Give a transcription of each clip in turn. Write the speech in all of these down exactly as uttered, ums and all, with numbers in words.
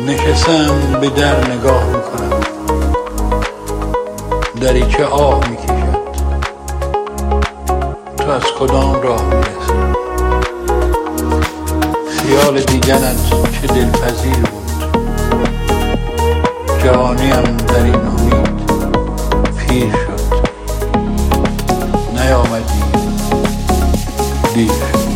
نشستم به در نگاه میکنم، دریچه آه میکشد. تو از کدام راه میرسی؟ خیال دیدنت چه دلپذیر بود. جوانیم در این امید پیر شد، نیامدی دیر شد.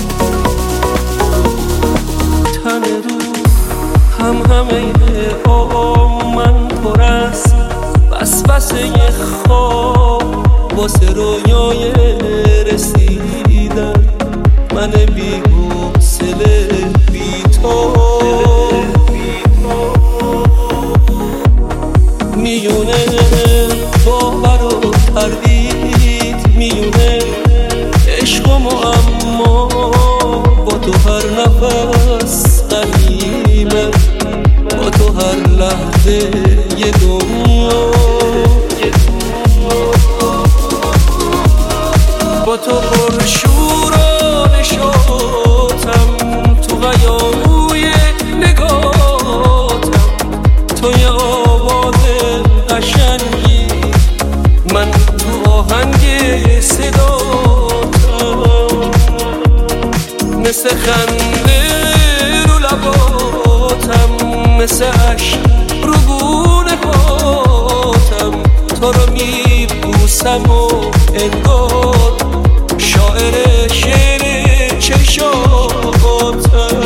تن رو هم همه آم من پر است، بس بس یه خواب واسه رویای رسیدن. من بی حوصله بی تو میونه باور و تردید، میونه عشق و معما با تو هر نفس غریبه، با تو هر لحظه یه دنیا، با تو پرشور و نشاتم، تو غیاموی نگاتم، تو یه آواز قشنگی، من تو آهنگ صداتم، مثل خنده رو لباتم، مثل عشق رو گونه پاتم، تو رو میبوسم و انگار شاعر شعر چشاتم.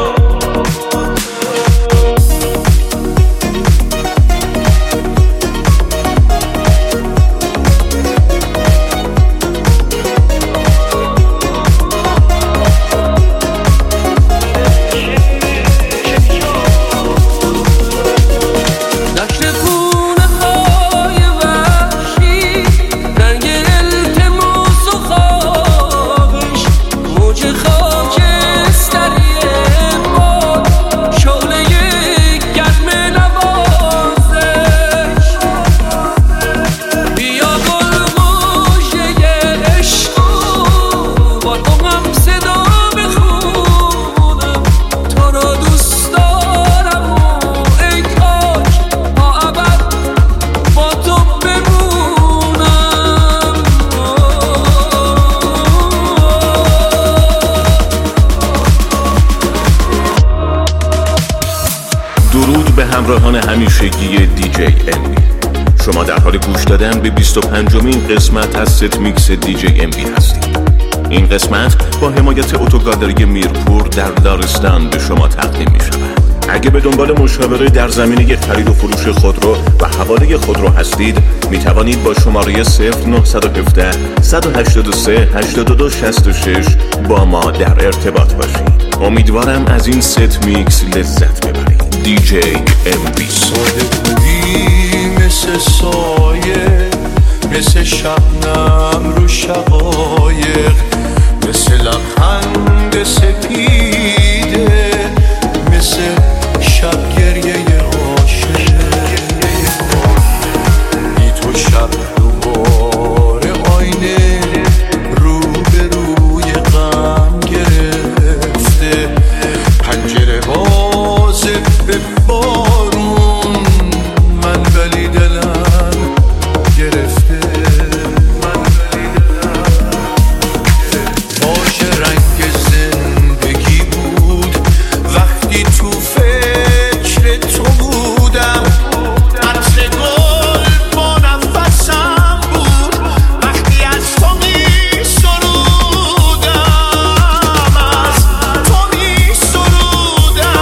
همراهان همیشگی دی جی ام بی، شما در حال گوش دادن به بیست و پنجمین قسمت از ست میکس دی جی ام بی هستید. این قسمت با حمایت اتوگالری میرپور در دارستان به شما تقدیم می شود. اگه به دنبال مشاوره در زمینه خرید و فروش خودرو و حواله خودرو هستید، می توانید با شماره صفر نه یک هفت، یک هشت سه، هشت دو شش شش با ما در ارتباط باشید. امیدوارم از این ست میکس لذت ببرید. دی جی ام بی. ساده بودی مثل سایه، مثل شبنم رو شقایق، مثل لبخند سپیده، مثل شب گریه عاشق. بی تو شب دوباره آینه رو به روی غم گرفته، پنجره بازه به بارون، من ولی دلم گرفته، من ولی دلم گرفته. باشه رنگ زندگی بود وقتی تو فکر تو بودم، عطر گل با نفسم بود وقتی از تو می سرودم، از تو می سرودم.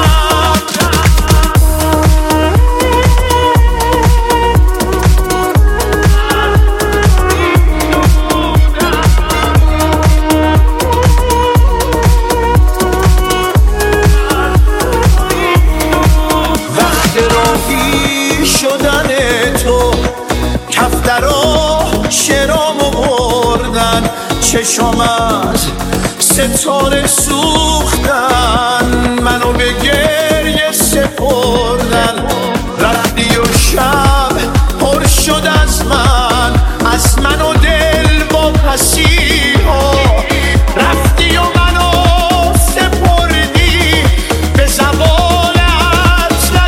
وقت راهی شدن تو، کفترا شرامو بردن، چشام از ستاره سوختن، منو به گریه سپردن. رفتی و شب پر شد از من، از من و دل با پسیها، رفتی و منو سپردی به زوالت.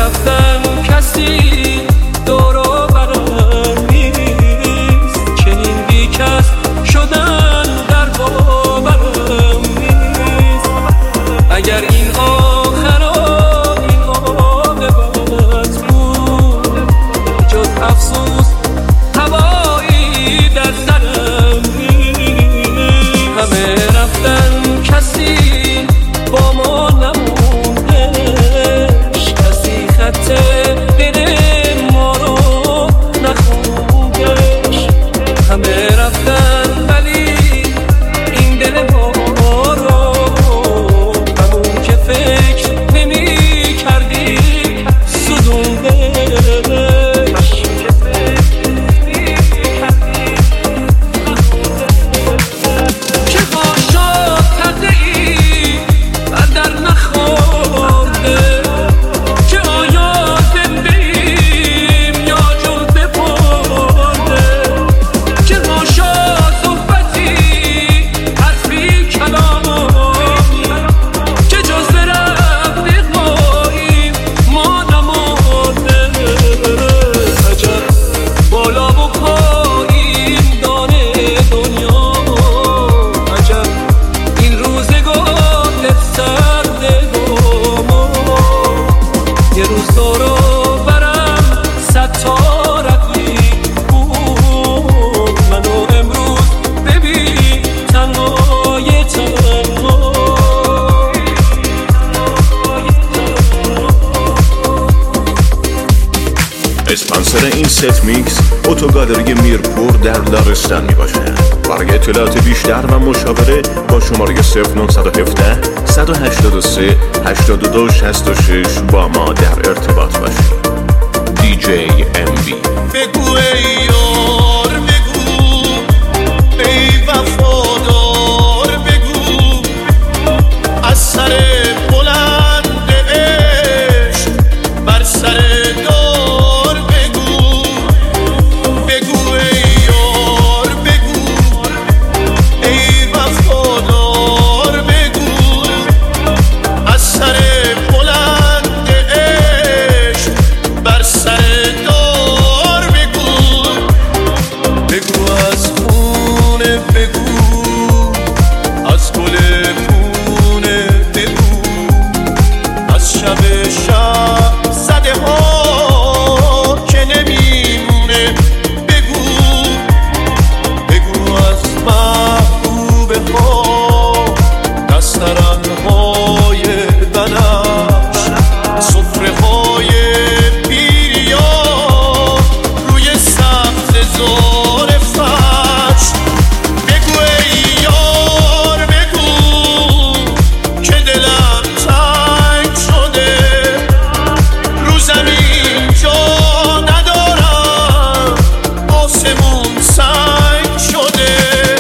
رفتن کسی دورو برم نیست، چنین بی کس شدن در باورم نیست. اگر این آخر این عاقبت بود، جز افسوس هوایی در سرم نیست. همه رفتن کسی با ما نموندش، کسی خط دل ما رو نخوندش. همه رفتن ولی این دل ما رو همون که فکر نمی کردی سوزوندش. که باشا کرده ای بردر نخورده، که آیا زنده ایم یا جون بپرده، که باشا صحبتی حرفی کلامی، که جز رفیقاییم ما نمرده. عجب بالا و پاییم دانه دنیا، عجب این روزگار سرد ما. یه روز تو رو برم صد تا رفیق بود، منو امروز ببین تنهای تنها. اسپانسر این ست میکس اتوگالری میرپور در لرستان می باشد. برای اطلاعات بیشتر و مشاوره با شماره صفر نه یک هفت صد و هشتاد و سه هشتاد و دو شصت و شش با ما در ارتباط باشید. دی جی ام بی. بگو ای یار بگو، ای وفادار بگو، از سر بلند عشق بر سر دار بگو. بگو ای یار بگو، ای وفادار بگو، از سر بلند عشق بر سر دار بگو. بگو از خونه بگو، از گل خونه بگو، از شب شب زده ها که نمیمونه بگو. بگو از محبوبه ها دسترن های بنفش، سفره های پیریا روی سبز زار فرش. بگو ای یار بگو که دلم تنگ شده، رو زمین جا ندارم، آسمون سنگ شده.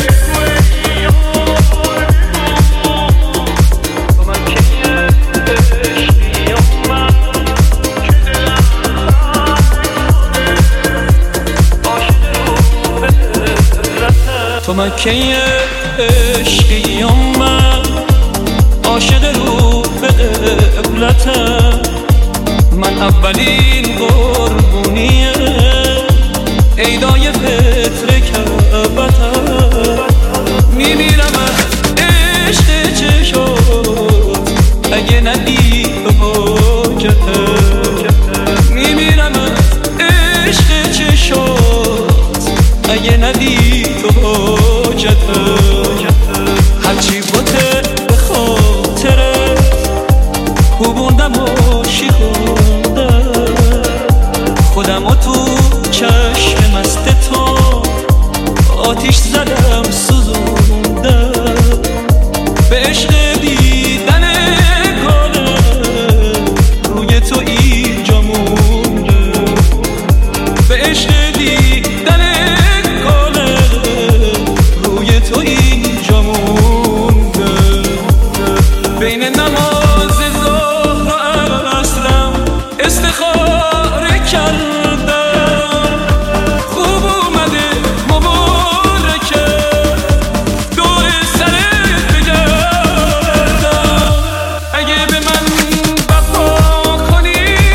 تو مکه عشقی من، عاشق رو به قبلتم، من اولین قربونیه عیدای فطر کعبتم. میمیرم از عشق چشات اگه ندی حاجتم، میمیرم از عشق چشات اگه ندی حاجتم. هرچی بوده به خاطرت خوبوندم و شیخوندم، خودم و تو چشم مست تو آتیش زدم سوزوندم. به عشق دیدن گله روی تو اینجا موندم، به عشق دیدن گله روی تو اینجا موندم. بین نماز ظهر و عصرم استخاره کردم، خوب اومده مبارکه دور سرت بگردم. اگه به من وفا کنی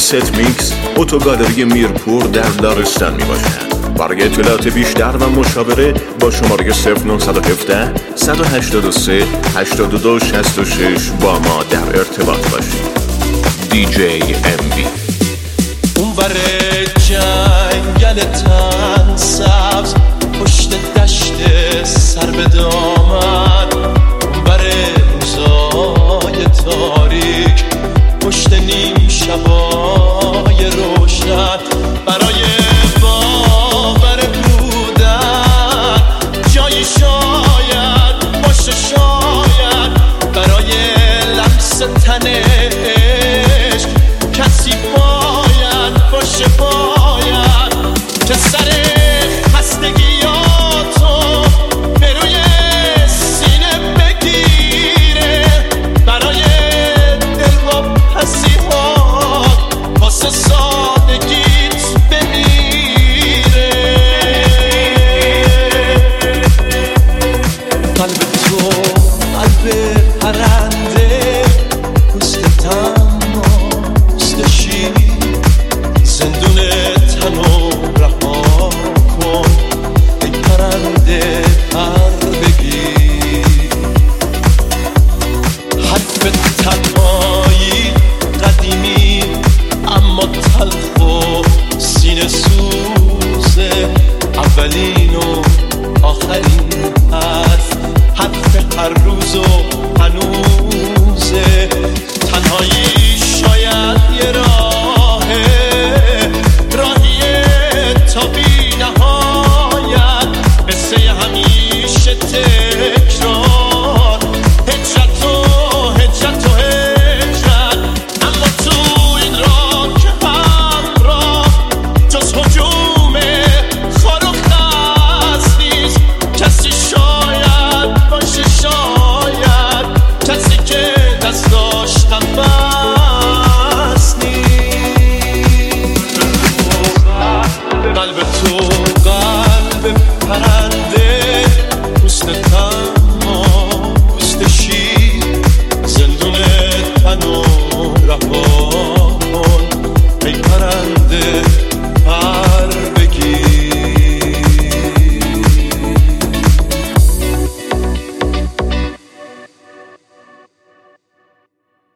ست میکس اتوگالری میرپور در لرستان می باشد. برای اطلاعات بیشتر و مشاوره با شماره صفر نه یک هفت صد و هشتاد و سه هشتاد و دو شصت و شش با ما در ارتباط باشید. دی جی ام بی. اون بره جنگل تن سبز پشت دشت سر به دامن، اون بره روزای تاریک پشت نیم شبای روشن، برای باور بودن جایی شاید باشه، شاید برای لمس تنش کسی باید باشه، باید که سر خستگیاتو به روی سینه بگیره، برای دلواپسی ها واسه سادگیت بمیره. قلب تو قلب پرنده، پوست تماست شیر، زندون تنو رها کن ای پرنده پر بگیر. حرف تنهایی قدیمی اما تلخ و سینه سوزه، اولین و آخرین حرف حرف هر روز و هنوزه. تنهایی